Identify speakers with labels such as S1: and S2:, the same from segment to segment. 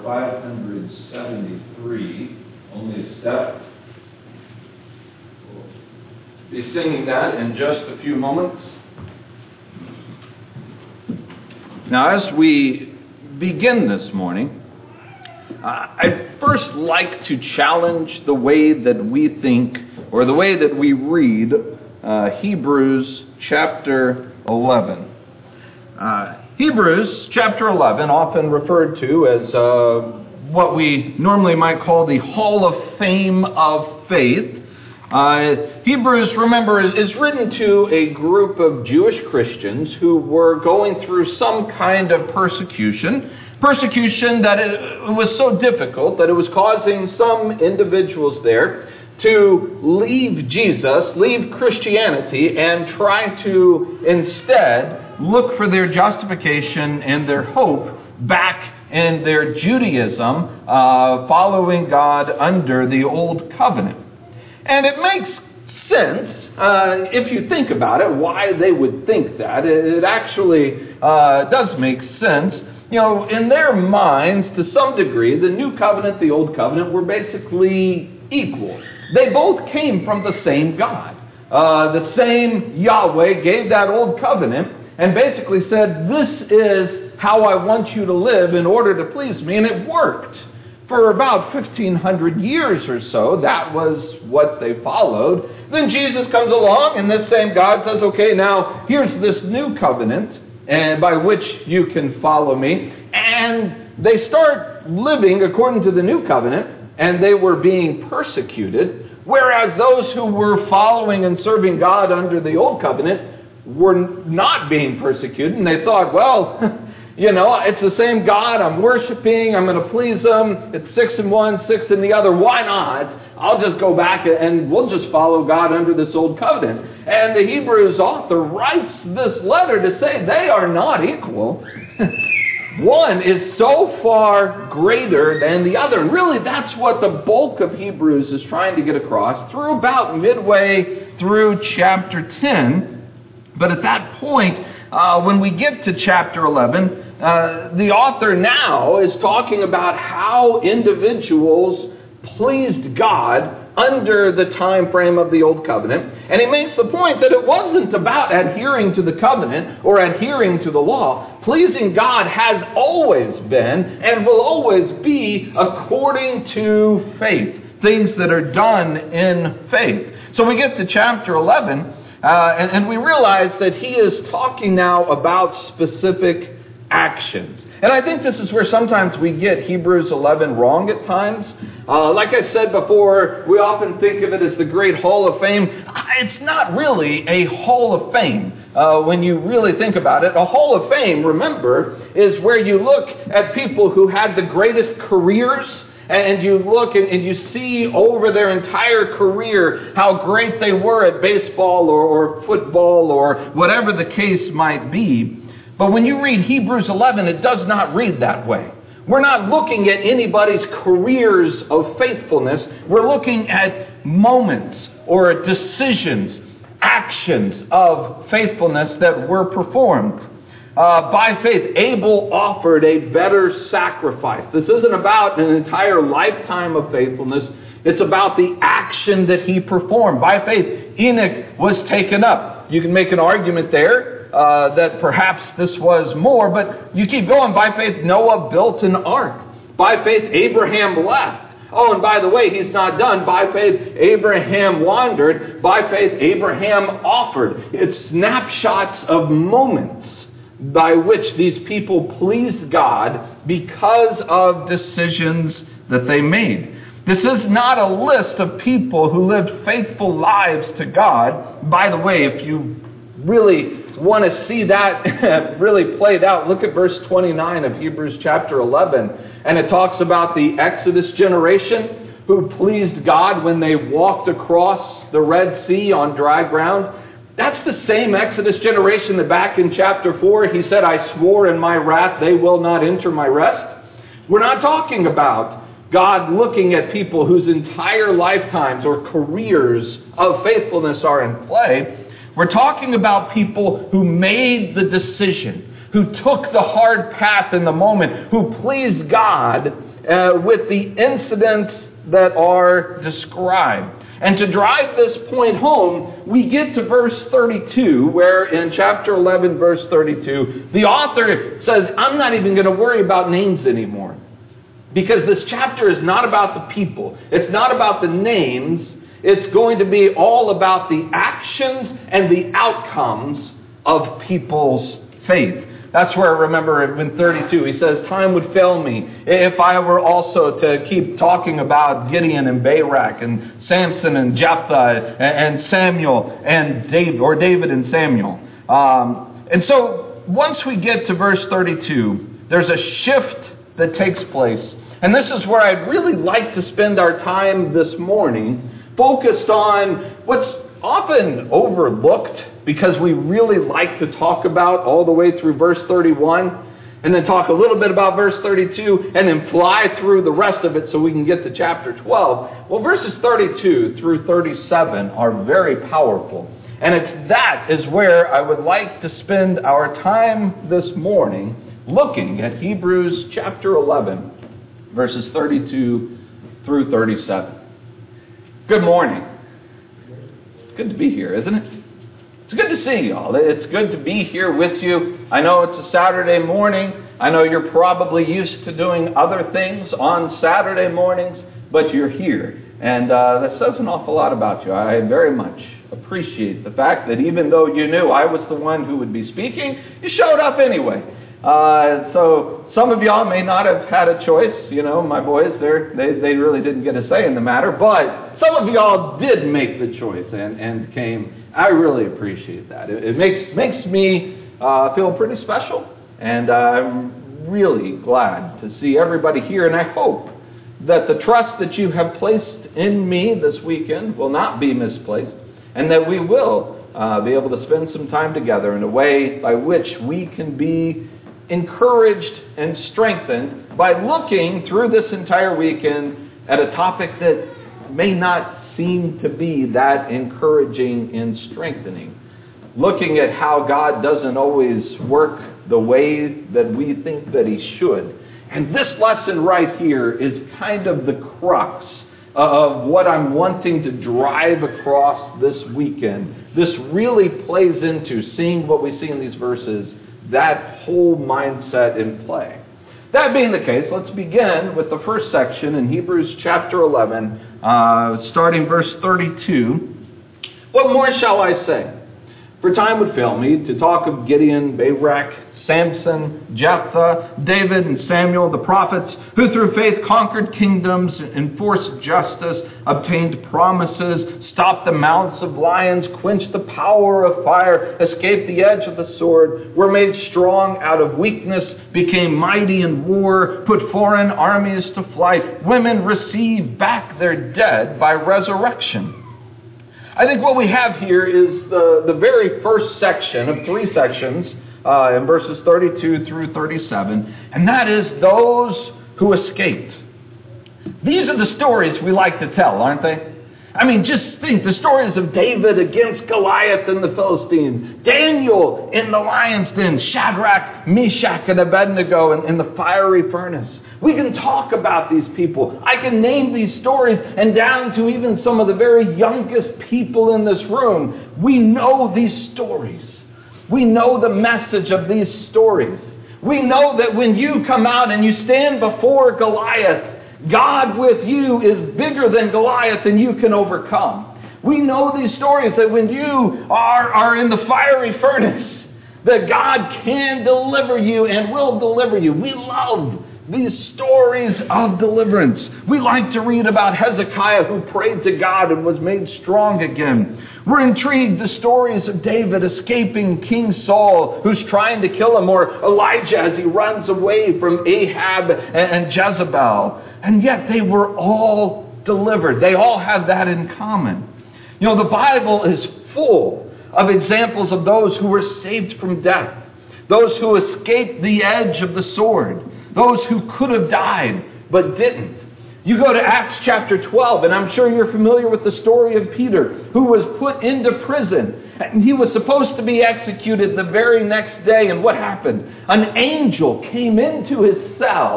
S1: 573, only a step. We'll be singing that in just a few moments. Now, as we begin this morning, I'd first like to challenge the way that we think, or the way that we read Hebrews chapter 11. Hebrews chapter 11, often referred to as what we normally might call the Hall of Fame of Faith. Hebrews, remember, is written to a group of Jewish Christians who were going through some kind of persecution that it was so difficult that it was causing some individuals there to leave Jesus, leave Christianity, and try to instead look for their justification and their hope back in their Judaism, following God under the Old Covenant. And it makes sense, if you think about it, why they would think that. It actually does make sense. You know, in their minds, to some degree, the New Covenant, the Old Covenant, were basically equal. They both came from the same God. The same Yahweh gave that Old Covenant and basically said, this is how I want you to live in order to please me. And it worked. For about 1,500 years or so, that was what they followed. Then Jesus comes along, and this same God says, okay, now here's this new covenant, and by which you can follow me. And they start living according to the new covenant, and they were being persecuted, whereas those who were following and serving God under the old covenant were not being persecuted, and they thought, well, you know, it's the same God I'm worshiping. I'm going to please Him. It's 6 in one, 6 in the other. Why not? I'll just go back and we'll just follow God under this old covenant. And the Hebrews author writes this letter to say they are not equal. One is so far greater than the other. Really, that's what the bulk of Hebrews is trying to get across through about midway through chapter 10. But at that point, when we get to chapter 11, the author now is talking about how individuals pleased God under the time frame of the Old Covenant. And he makes the point that it wasn't about adhering to the covenant or adhering to the law. Pleasing God has always been and will always be according to faith. Things that are done in faith. So we get to chapter 11, and we realize that he is talking now about specific actions. And I think this is where sometimes we get Hebrews 11 wrong at times. Like I said before, we often think of it as the great Hall of Fame. It's not really a Hall of Fame when you really think about it. A Hall of Fame, remember, is where you look at people who had the greatest careers, and you look and you see over their entire career how great they were at baseball or football or whatever the case might be. But when you read Hebrews 11, it does not read that way. We're not looking at anybody's careers of faithfulness. We're looking at moments or decisions, actions of faithfulness that were performed. By faith, Abel offered a better sacrifice. This isn't about an entire lifetime of faithfulness. It's about the action that he performed. By faith, Enoch was taken up. You can make an argument there that perhaps this was more, but you keep going. By faith, Noah built an ark. By faith, Abraham left. Oh, and by the way, he's not done. By faith, Abraham wandered. By faith, Abraham offered. It's snapshots of moments by which these people pleased God because of decisions that they made. This is not a list of people who lived faithful lives to God. By the way, if you really want to see that really played out, look at verse 29 of Hebrews chapter 11. And it talks about the Exodus generation who pleased God when they walked across the Red Sea on dry ground. That's the same Exodus generation that back in chapter 4, he said, I swore in my wrath they will not enter my rest. We're not talking about God looking at people whose entire lifetimes or careers of faithfulness are in play. We're talking about people who made the decision, who took the hard path in the moment, who pleased God with the incidents that are described. And to drive this point home, we get to verse 32, where in chapter 11, verse 32, the author says, I'm not even going to worry about names anymore. Because this chapter is not about the people. It's not about the names. It's going to be all about the actions and the outcomes of people's faith. That's where, remember, in 32, he says, time would fail me if I were also to keep talking about Gideon and Barak and Samson and Jephthah and Samuel and David and Samuel. And so once we get to verse 32, there's a shift that takes place. And this is where I'd really like to spend our time this morning, focused on what's often overlooked, because we really like to talk about all the way through verse 31, and then talk a little bit about verse 32, and then fly through the rest of it so we can get to chapter 12. Well, verses 32 through 37 are very powerful. And that is where I would like to spend our time this morning, looking at Hebrews chapter 11, verses 32 through 37. Good morning. It's good to be here, isn't it? It's good to see y'all. It's good to be here with you. I know it's a Saturday morning. I know you're probably used to doing other things on Saturday mornings, but you're here. And that says an awful lot about you. I very much appreciate the fact that even though you knew I was the one who would be speaking, you showed up anyway. So some of y'all may not have had a choice. You know, my boys, they really didn't get a say in the matter. But some of y'all did make the choice and came. I really appreciate that. It makes me feel pretty special. And I'm really glad to see everybody here. And I hope that the trust that you have placed in me this weekend will not be misplaced. And that we will be able to spend some time together in a way by which we can be encouraged and strengthened by looking through this entire weekend at a topic that may not seem to be that encouraging and strengthening. Looking at how God doesn't always work the way that we think that he should. And this lesson right here is kind of the crux of what I'm wanting to drive across this weekend. This really plays into seeing what we see in these verses, that whole mindset in play. That being the case, let's begin with the first section in Hebrews chapter 11, starting verse 32. What more shall I say? For time would fail me to talk of Gideon, Barak, Samson, Jephthah, David, and Samuel, the prophets, who through faith conquered kingdoms, enforced justice, obtained promises, stopped the mouths of lions, quenched the power of fire, escaped the edge of the sword, were made strong out of weakness, became mighty in war, put foreign armies to flight. Women received back their dead by resurrection. I think what we have here is the very first section of three sections, in verses 32 through 37, and that is those who escaped. These are the stories we like to tell, aren't they? I mean, just think, the stories of David against Goliath and the Philistines, Daniel in the lion's den, Shadrach, Meshach, and Abednego in the fiery furnace. We can talk about these people. I can name these stories, and down to even some of the very youngest people in this room. We know these stories. We know the message of these stories. We know that when you come out and you stand before Goliath, God with you is bigger than Goliath and you can overcome. We know these stories that when you are in the fiery furnace, that God can deliver you and will deliver you. We love these stories of deliverance. We like to read about Hezekiah who prayed to God and was made strong again. We're intrigued the stories of David escaping King Saul who's trying to kill him, or Elijah as he runs away from Ahab and Jezebel. And yet they were all delivered. They all have that in common. You know, the Bible is full of examples of those who were saved from death, those who escaped the edge of the sword, those who could have died but didn't. You go to Acts chapter 12, and I'm sure you're familiar with the story of Peter, who was put into prison. And he was supposed to be executed the very next day. And what happened? An angel came into his cell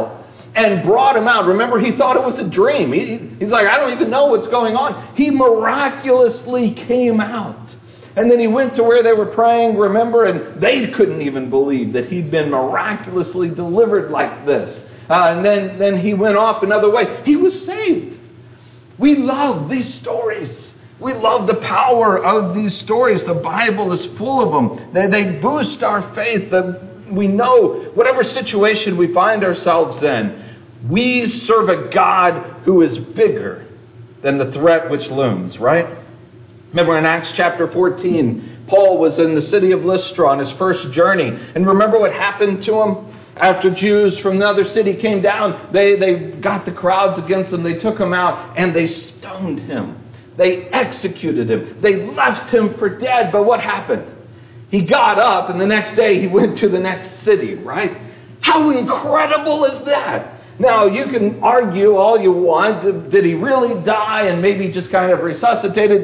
S1: and brought him out. Remember, he thought it was a dream. He's like, I don't even know what's going on. He miraculously came out. And then he went to where they were praying, remember, and they couldn't even believe that he'd been miraculously delivered like this. And then he went off another way. He was saved. We love these stories. We love the power of these stories. The Bible is full of them. They boost our faith. We know whatever situation we find ourselves in, we serve a God who is bigger than the threat which looms, right? Remember in Acts chapter 14, Paul was in the city of Lystra on his first journey. And remember what happened to him? After Jews from another city came down, they got the crowds against him. They took him out and they stoned him. They executed him. They left him for dead. But what happened? He got up and the next day he went to the next city, right? How incredible is that? Now, you can argue all you want. Did he really die and maybe just kind of resuscitated?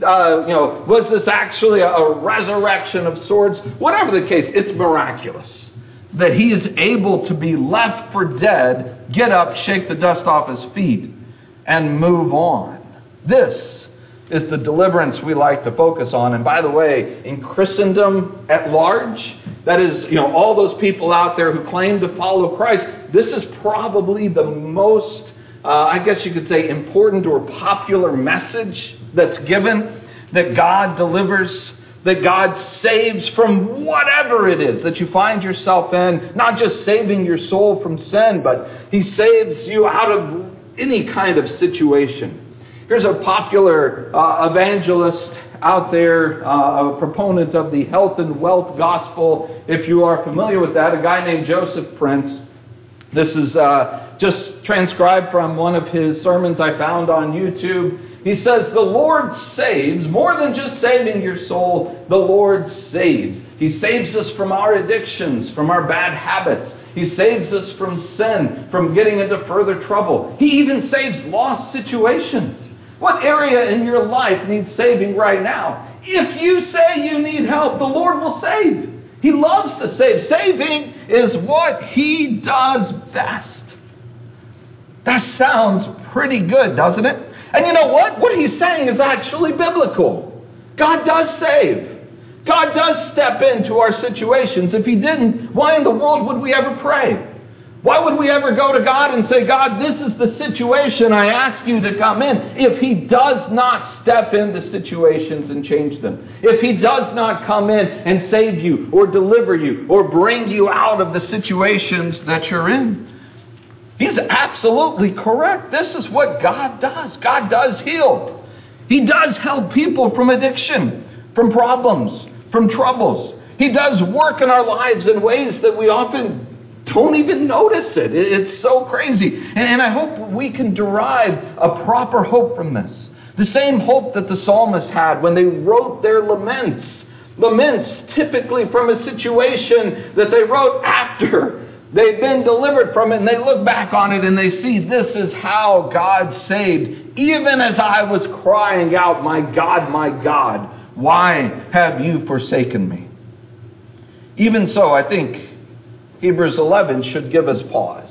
S1: Was this actually a resurrection of sorts? Whatever the case, it's miraculous that he is able to be left for dead, get up, shake the dust off his feet, and move on. This is the deliverance we like to focus on. And by the way, in Christendom at large, that is, all those people out there who claim to follow Christ, this is probably the most, I guess you could say, important or popular message that's given, that God delivers, that God saves from whatever it is that you find yourself in, not just saving your soul from sin, but he saves you out of any kind of situation. Here's a popular evangelist out there, a proponent of the health and wealth gospel, if you are familiar with that, a guy named Joseph Prince. This is just transcribed from one of his sermons I found on YouTube. He says, the Lord saves, more than just saving your soul, the Lord saves. He saves us from our addictions, from our bad habits. He saves us from sin, from getting into further trouble. He even saves lost situations. What area in your life needs saving right now? If you say you need help, the Lord will save. He loves to save. Saving is what he does best. That sounds pretty good, doesn't it? And you know what? What he's saying is actually biblical. God does save. God does step into our situations. If he didn't, why in the world would we ever pray? Why would we ever go to God and say, God, this is the situation I ask you to come in, if he does not step into situations and change them? If he does not come in and save you or deliver you or bring you out of the situations that you're in? He's absolutely correct. This is what God does. God does heal. He does help people from addiction, from problems, from troubles. He does work in our lives in ways that we often don't even notice it. It's so crazy. And I hope we can derive a proper hope from this. The same hope that the psalmists had when they wrote their laments. Laments typically from a situation that they wrote after they've been delivered from it, and they look back on it and they see this is how God saved. Even as I was crying out, my God, why have you forsaken me? Even so, I think Hebrews 11 should give us pause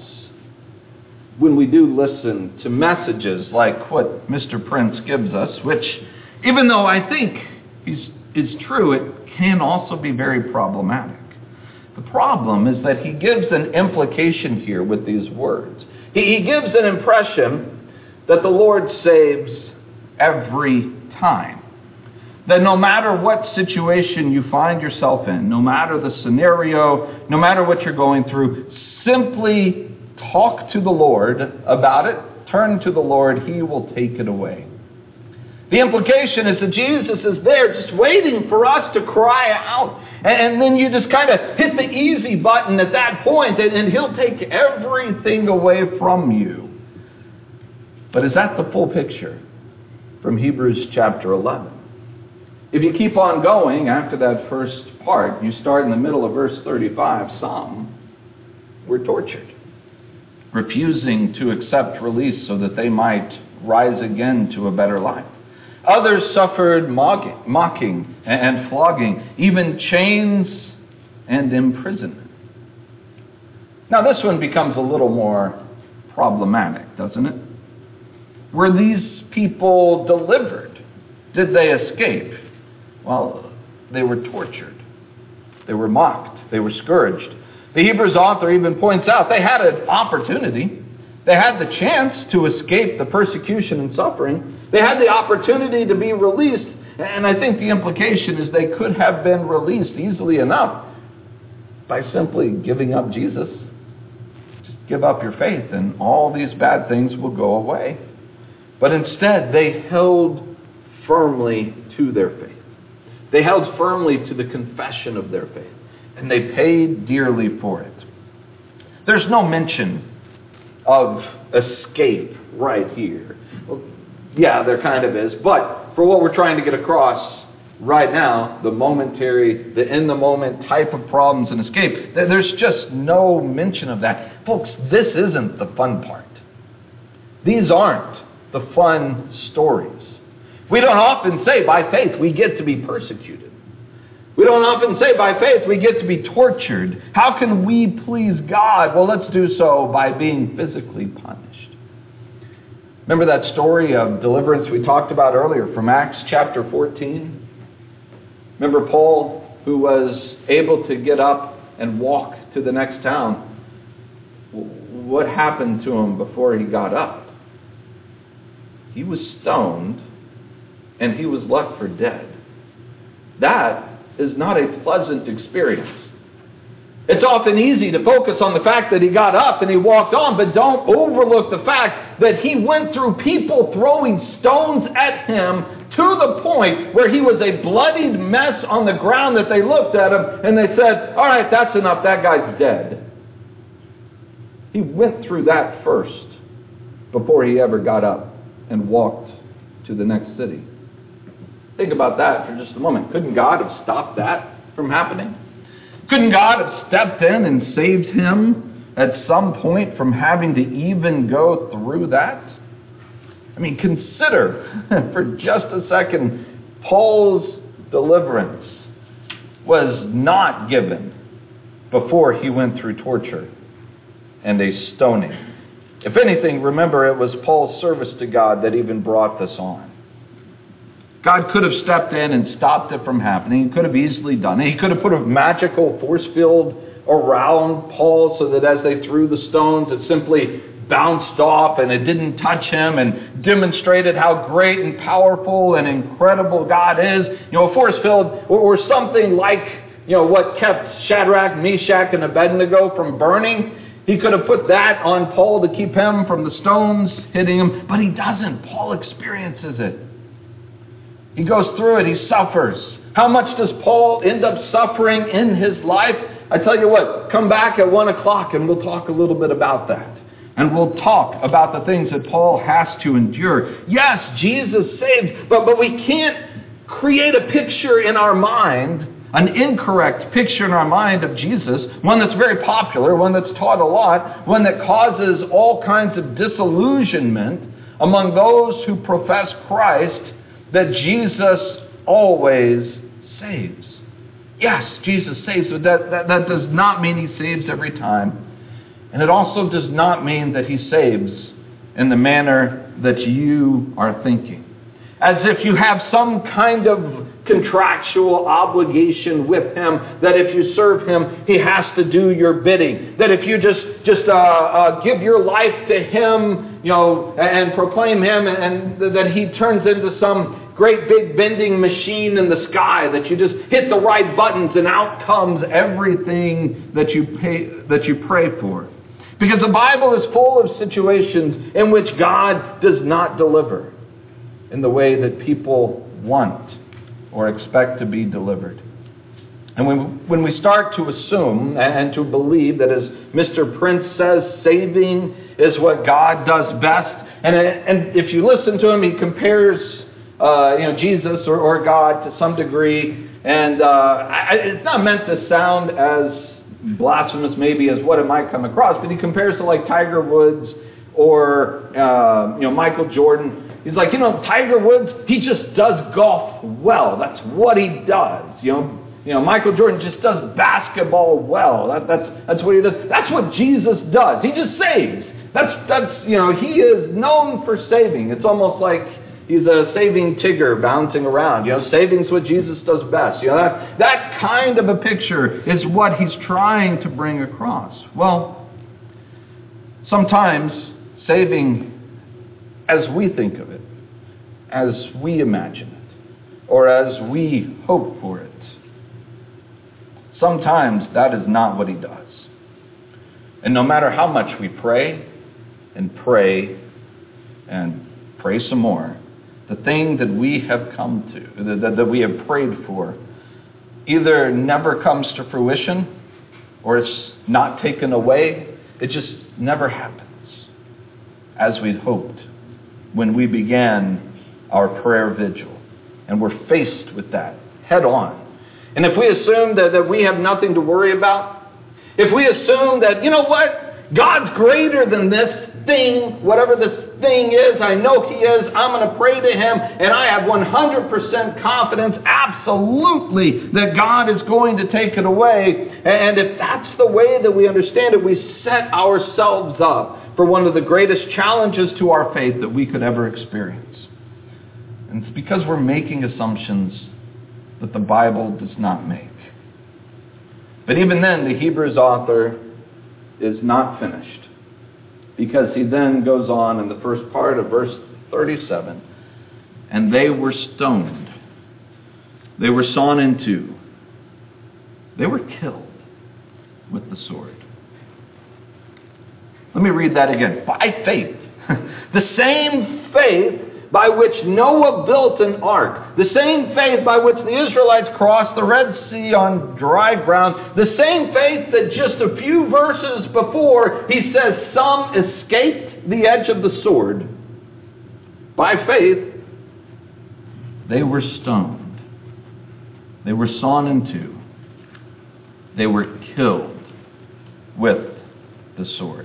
S1: when we do listen to messages like what Mr. Prince gives us, which, even though I think is true, it can also be very problematic. The problem is that he gives an implication here with these words. He gives an impression that the Lord saves every time. That no matter what situation you find yourself in, no matter the scenario, no matter what you're going through, simply talk to the Lord about it, turn to the Lord, he will take it away. The implication is that Jesus is there just waiting for us to cry out. And then you just kind of hit the easy button at that point, and he'll take everything away from you. But is that the full picture from Hebrews chapter 11? If you keep on going after that first part, you start in the middle of verse 35, some were tortured, refusing to accept release so that they might rise again to a better life. Others suffered mocking and flogging, even chains and imprisonment. Now this one becomes a little more problematic, doesn't it? Were these people delivered? Did they escape? Well, they were tortured. They were mocked. They were scourged. The Hebrews author even points out they had an opportunity. They had the chance to escape the persecution and suffering. They had the opportunity to be released. And I think the implication is they could have been released easily enough by simply giving up Jesus. Just give up your faith and all these bad things will go away. But instead, they held firmly to their faith. They held firmly to the confession of their faith. And they paid dearly for it. There's no mention of escape right here. Well, yeah, there kind of is. But for what we're trying to get across right now, the momentary, the in-the-moment type of problems and escape, there's just no mention of that. Folks, this isn't the fun part. These aren't the fun stories. We don't often say by faith we get to be persecuted. We don't often say by faith we get to be tortured. How can we please God? Well, let's do so by being physically punished. Remember that story of deliverance we talked about earlier from Acts chapter 14? Remember Paul, who was able to get up and walk to the next town? What happened to him before he got up? He was stoned and he was left for dead. That is not a pleasant experience. It's often easy to focus on the fact that he got up and he walked on, but don't overlook the fact that he went through people throwing stones at him to the point where he was a bloodied mess on the ground that they looked at him and they said, all right, that's enough, that guy's dead. He went through that first before he ever got up and walked to the next city. Think about that for just a moment. Couldn't God have stopped that from happening? Couldn't God have stepped in and saved him at some point from having to even go through that? I mean, consider for just a second, Paul's deliverance was not given before he went through torture and a stoning. If anything, remember it was Paul's service to God that even brought this on. God could have stepped in and stopped it from happening. He could have easily done it. He could have put a magical force field around Paul so that as they threw the stones, it simply bounced off and it didn't touch him, and demonstrated how great and powerful and incredible God is. You know, a force field or something like, you know, what kept Shadrach, Meshach, and Abednego from burning. He could have put that on Paul to keep him from the stones hitting him, but he doesn't. Paul experiences it. He goes through it. He suffers. How much does Paul end up suffering in his life? I tell you what, come back at 1 o'clock and we'll talk a little bit about that. And we'll talk about the things that Paul has to endure. Yes, Jesus saved, but we can't create a picture in our mind, an incorrect picture in our mind of Jesus, one that's very popular, one that's taught a lot, one that causes all kinds of disillusionment among those who profess Christ, that Jesus always saves. Yes, Jesus saves, but that does not mean he saves every time. And it also does not mean that he saves in the manner that you are thinking. As if you have some kind of contractual obligation with him, that if you serve him, he has to do your bidding. That if you just give your life to him, you know, and proclaim him, and that he turns into some great big bending machine in the sky, that you just hit the right buttons and out comes everything that you pray for. Because the Bible is full of situations in which God does not deliver in the way that people want or expect to be delivered. And when we start to assume and to believe that, as Mr. Prince says, saving is what God does best, and if you listen to him, he compares Jesus or God to some degree, and it's not meant to sound as blasphemous maybe as what it might come across, but he compares to like Tiger Woods or Michael Jordan. He's like, Tiger Woods, he just does golf well. That's what he does. Michael Jordan just does basketball well. That's what he does. That's what Jesus does. He just saves. That's he is known for saving. It's almost like he's a saving Tigger bouncing around. Saving's what Jesus does best. That kind of a picture is what he's trying to bring across. Well, sometimes saving as we think of it, as we imagine it, or as we hope for it, sometimes that is not what he does. And no matter how much we pray and pray and pray some more, the thing that we have come to, that we have prayed for, either never comes to fruition or it's not taken away. It just never happens as we'd hoped when we began our prayer vigil. And we're faced with that head on. And if we assume that we have nothing to worry about, if we assume that, God's greater than this thing, whatever this thing is, I know he is, I'm going to pray to him, and I have 100% confidence, absolutely, that God is going to take it away. And if that's the way that we understand it, we set ourselves up for one of the greatest challenges to our faith that we could ever experience. And it's because we're making assumptions that the Bible does not make. But even then, the Hebrews author is not finished, because he then goes on in the first part of verse 37, and they were stoned. They were sawn in two. They were killed with the sword. Let me read that again. By faith. The same faith by which Noah built an ark, the same faith by which the Israelites crossed the Red Sea on dry ground, the same faith that just a few verses before he says some escaped the edge of the sword. By faith, they were stoned. They were sawn in two. They were killed with the sword.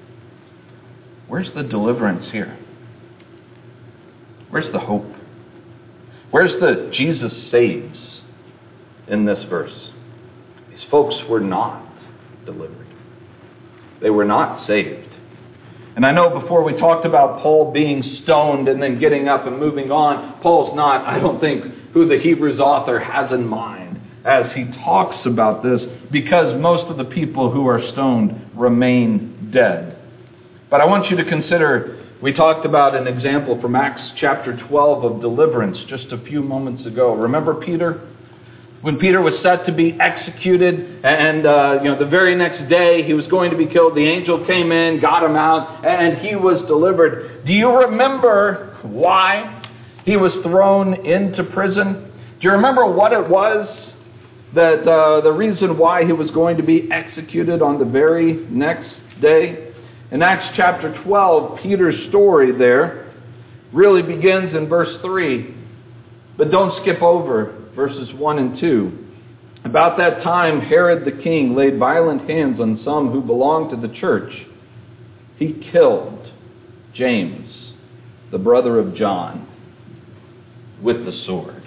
S1: Where's the deliverance here? Where's the hope? Where's the Jesus saves in this verse? These folks were not delivered. They were not saved. And I know before we talked about Paul being stoned and then getting up and moving on, Paul's not, I don't think, who the Hebrews author has in mind as he talks about this, because most of the people who are stoned remain dead. But I want you to consider, we talked about an example from Acts chapter 12 of deliverance just a few moments ago. Remember Peter? When Peter was set to be executed, and the very next day he was going to be killed, the angel came in, got him out, and he was delivered. Do you remember why he was thrown into prison? Do you remember what it was that the reason why he was going to be executed on the very next day? In Acts chapter 12, Peter's story there really begins in verse 3. But don't skip over verses 1 and 2. About that time, Herod the king laid violent hands on some who belonged to the church. He killed James, the brother of John, with the sword.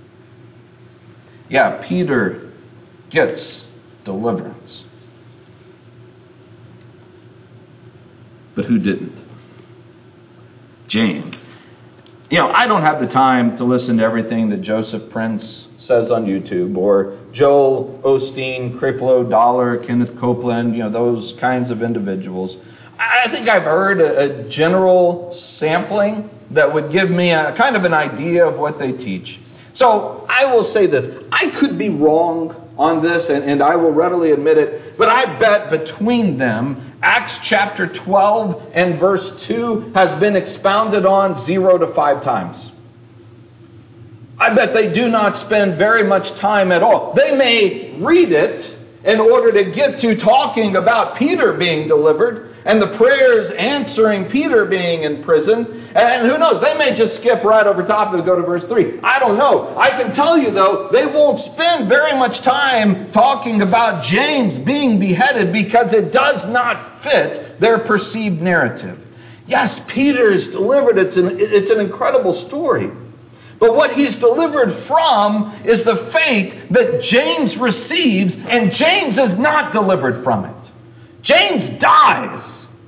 S1: Yeah, Peter gets deliverance. But who didn't? James. I don't have the time to listen to everything that Joseph Prince says on YouTube, or Joel Osteen, Creflo Dollar, Kenneth Copeland, those kinds of individuals. I think I've heard a general sampling that would give me a kind of an idea of what they teach. So I will say this. I could be wrong on this, and I will readily admit it, but I bet between them, Acts chapter 12 and verse 2 has been expounded on 0 to 5 times. I bet they do not spend very much time at all. They may read it in order to get to talking about Peter being delivered and the prayers answering Peter being in prison. And who knows, they may just skip right over top and go to verse 3. I don't know. I can tell you, though, they won't spend very much time talking about James being beheaded because it does not fit their perceived narrative. Yes, Peter is delivered. It's an incredible story. But what he's delivered from is the fate that James receives, and James is not delivered from it. James dies.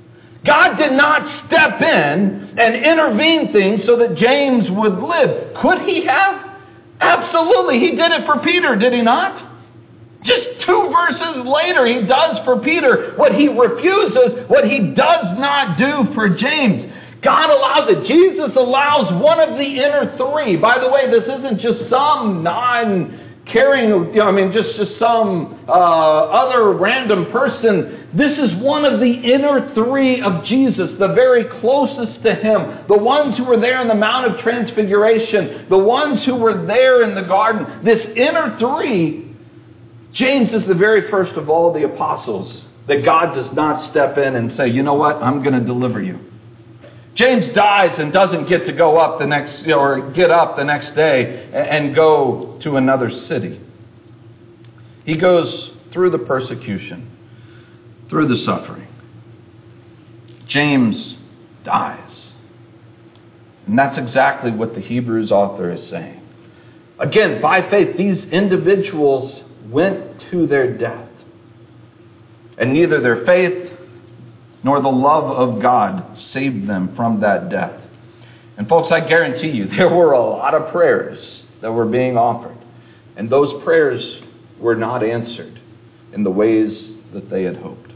S1: God did not step in and intervene things so that James would live. Could he have? Absolutely. He did it for Peter, did he not? Just 2 verses later, he does for Peter what he refuses, what he does not do for James. God allows it. Jesus allows one of the inner 3. By the way, this isn't just some non-caring, just some other random person. This is one of the inner 3 of Jesus, the very closest to him, the ones who were there in the Mount of Transfiguration, the ones who were there in the garden. This inner 3, James is the very first of all the apostles that God does not step in and say, you know what, I'm going to deliver you. James dies and doesn't get to go up the next, or get up the next day and go to another city. He goes through the persecution, through the suffering. James dies. And that's exactly what the Hebrews author is saying. Again, by faith, these individuals went to their death. And neither their faith nor the love of God saved them from that death. And folks, I guarantee you, there were a lot of prayers that were being offered. And those prayers were not answered in the ways that they had hoped.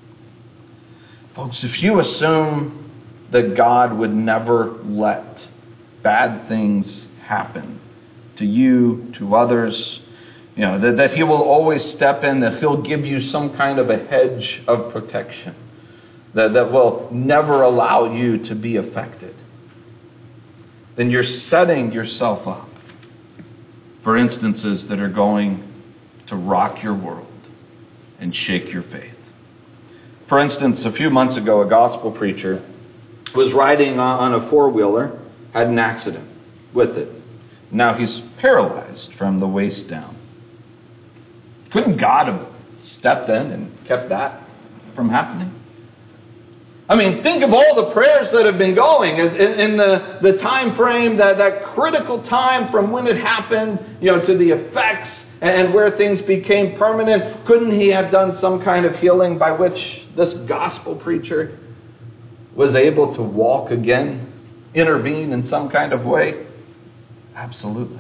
S1: Folks, if you assume that God would never let bad things happen to you, to others, that he will always step in, that he'll give you some kind of a hedge of protection that will never allow you to be affected, then you're setting yourself up for instances that are going to rock your world and shake your faith. For instance, a few months ago, a gospel preacher was riding on a four-wheeler, had an accident with it. Now he's paralyzed from the waist down. Couldn't God have stepped in and kept that from happening? Think of all the prayers that have been going in the time frame, that critical time from when it happened, to the effects and where things became permanent. Couldn't he have done some kind of healing by which this gospel preacher was able to walk again, intervene in some kind of way? Absolutely.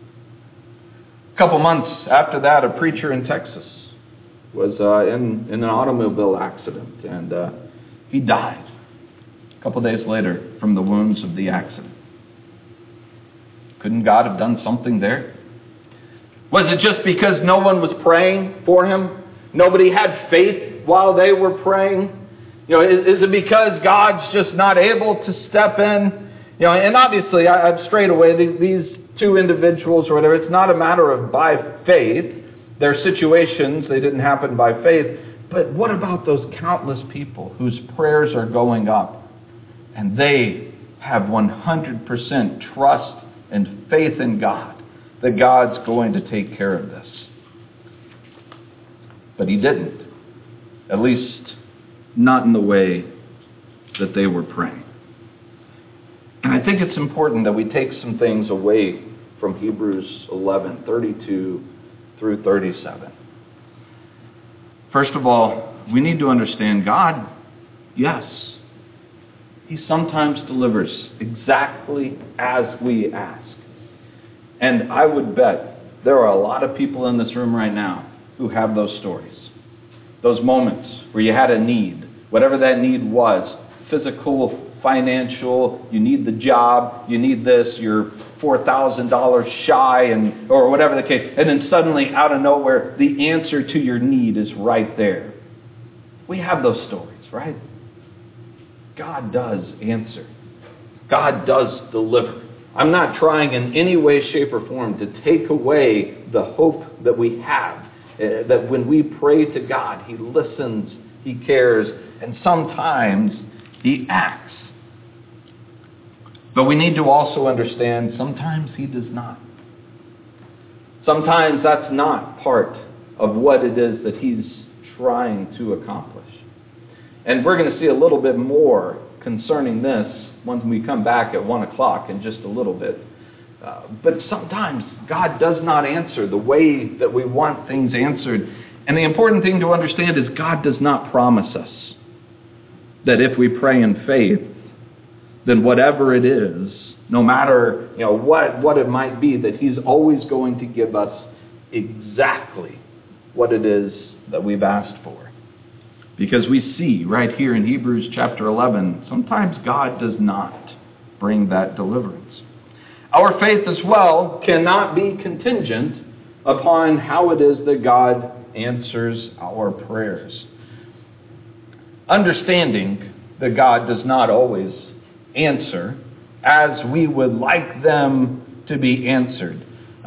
S1: A couple months after that, a preacher in Texas was in an automobile accident, and he died a couple days later from the wounds of the accident. Couldn't God have done something there? Was it just because no one was praying for him? Nobody had faith while they were praying? Is it because God's just not able to step in? And obviously, I've strayed away. These two individuals or whatever, it's not a matter of by faith. Their situations, they didn't happen by faith. But what about those countless people whose prayers are going up and they have 100% trust and faith in God that God's going to take care of this? But he didn't. At least not in the way that they were praying. And I think it's important that we take some things away from Hebrews 11:32 through 37. First of all, we need to understand God, yes, he sometimes delivers exactly as we ask. And I would bet there are a lot of people in this room right now who have those stories. Those moments where you had a need, whatever that need was, physical, financial, you need the job, you need this, you're $4,000 shy, or whatever the case, and then suddenly, out of nowhere, the answer to your need is right there. We have those stories, right? God does answer. God does deliver. I'm not trying in any way, shape, or form to take away the hope that we have, that when we pray to God, he listens, he cares, and sometimes he acts. But we need to also understand sometimes he does not. Sometimes that's not part of what it is that he's trying to accomplish. And we're going to see a little bit more concerning this when we come back at 1 o'clock in just a little bit. But sometimes God does not answer the way that we want things answered. And the important thing to understand is God does not promise us that if we pray in faith, then whatever it is, no matter what it might be, that he's always going to give us exactly what it is that we've asked for. Because we see right here in Hebrews chapter 11, sometimes God does not bring that deliverance. Our faith as well cannot be contingent upon how it is that God answers our prayers. Understanding that God does not always answer as we would like them to be answered.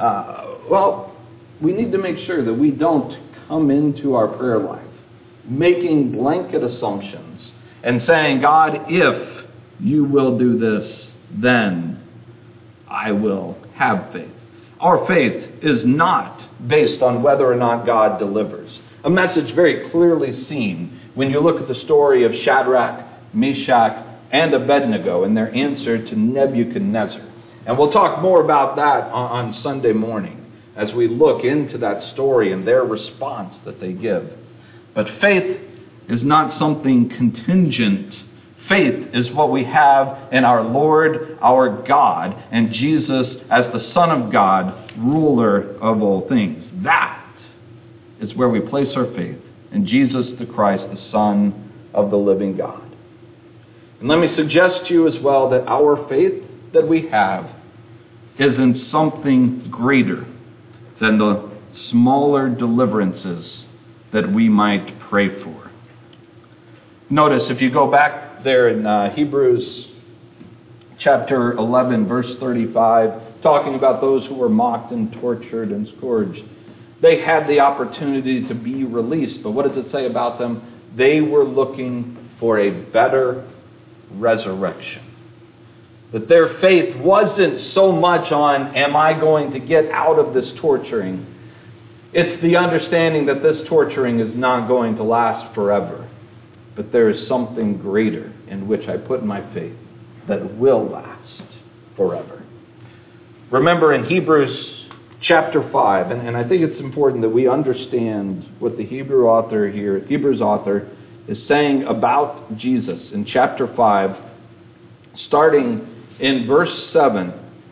S1: We need to make sure that we don't come into our prayer life making blanket assumptions and saying, God, if you will do this, then I will have faith. Our faith is not based on whether or not God delivers. A message very clearly seen when you look at the story of Shadrach, Meshach, and Abednego and their answer to Nebuchadnezzar. And we'll talk more about that on Sunday morning as we look into that story and their response that they give. But faith is not something contingent. Faith is what we have in our Lord, our God, and Jesus as the Son of God, ruler of all things. That is where we place our faith in Jesus the Christ, the Son of the living God. And let me suggest to you as well that our faith that we have is in something greater than the smaller deliverances that we might pray for. Notice, if you go back there in Hebrews chapter 11, verse 35, talking about those who were mocked and tortured and scourged, they had the opportunity to be released. But what does it say about them? They were looking for a better resurrection. That their faith wasn't so much on, am I going to get out of this torturing? It's the understanding that this torturing is not going to last forever. But there is something greater in which I put my faith that will last forever. Remember in Hebrews chapter 5, and I think it's important that we understand what the Hebrews author is saying about Jesus in chapter 5, starting in verse 7.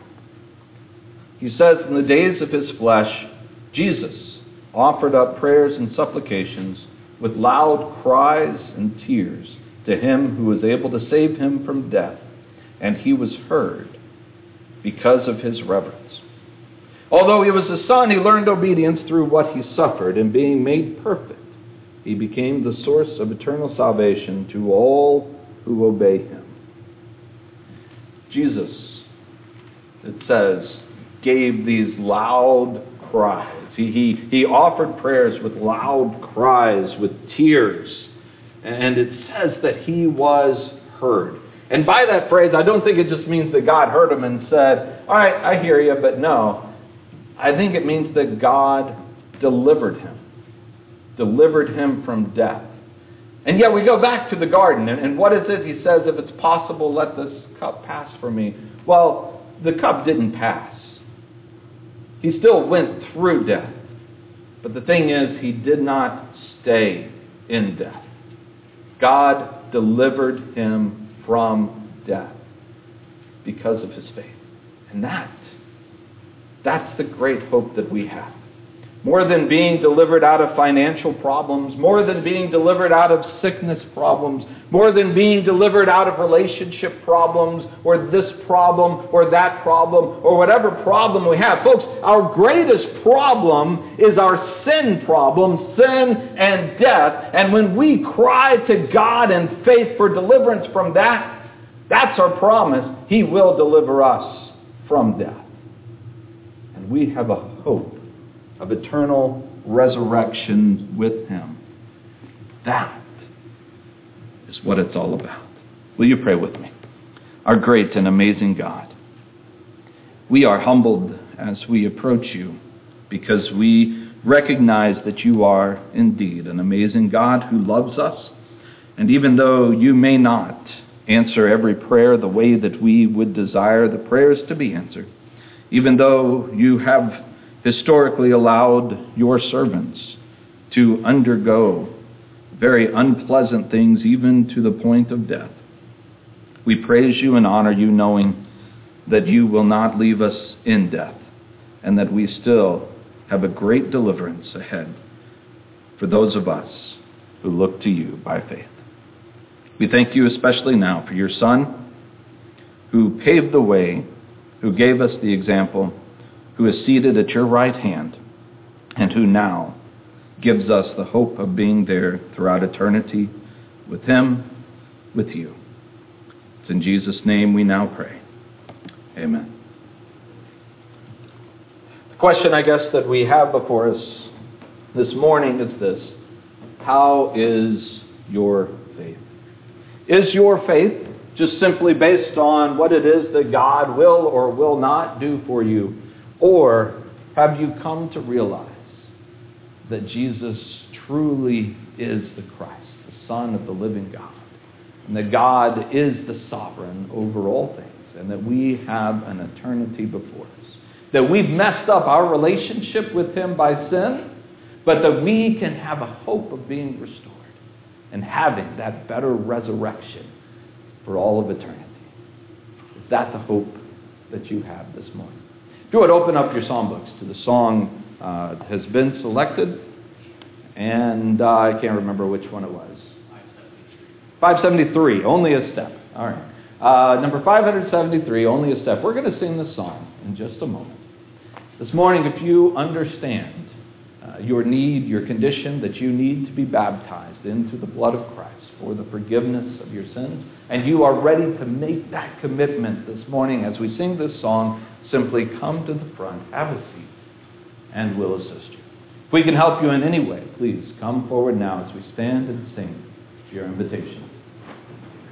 S1: He says, in the days of his flesh, Jesus offered up prayers and supplications with loud cries and tears to him who was able to save him from death, and he was heard because of his reverence. Although he was a son, he learned obedience through what he suffered, and being made perfect, he became the source of eternal salvation to all who obey him. Jesus, it says, gave these loud cries. He offered prayers with loud cries, with tears. And it says that he was heard. And by that phrase, I don't think it just means that God heard him and said, all right, I hear you, but no. I think it means that God delivered him from death. And yet we go back to the garden, and what is it? He says, if it's possible, let this cup pass from me. Well, the cup didn't pass. He still went through death. But the thing is, he did not stay in death. God delivered him from death because of his faith. And that's the great hope that we have. More than being delivered out of financial problems, more than being delivered out of sickness problems, more than being delivered out of relationship problems, or this problem, or that problem, or whatever problem we have. Folks, our greatest problem is our sin problem, sin and death. And when we cry to God in faith for deliverance from that, that's our promise. He will deliver us from death. And we have a hope of eternal resurrection with him. That is what it's all about. Will you pray with me? Our great and amazing God, we are humbled as we approach you because we recognize that you are indeed an amazing God who loves us. And even though you may not answer every prayer the way that we would desire the prayers to be answered, even though you have historically allowed your servants to undergo very unpleasant things, even to the point of death. We praise you and honor you, knowing that you will not leave us in death, and that we still have a great deliverance ahead for those of us who look to you by faith. We thank you especially now for your Son, who paved the way, who gave us the example, who is seated at your right hand, and who now gives us the hope of being there throughout eternity with him, with you. It's in Jesus' name we now pray. Amen. The question, I guess, that we have before us this morning is this: how is your faith? Is your faith just simply based on what it is that God will or will not do for you? Or have you come to realize that Jesus truly is the Christ, the Son of the living God, and that God is the sovereign over all things, and that we have an eternity before us, that we've messed up our relationship with him by sin, but that we can have a hope of being restored and having that better resurrection for all of eternity? Is that the hope that you have this morning? If you would open up your psalm books to the song that has been selected, and I can't remember which one it was. 573, Only a Step. All right. Number 573, Only a Step. We're going to sing this song in just a moment. This morning, if you understand your need, your condition, that you need to be baptized into the blood of Christ for the forgiveness of your sins, and you are ready to make that commitment this morning as we sing this song, simply come to the front, have a seat, and we'll assist you. If we can help you in any way, please come forward now as we stand and sing your invitation.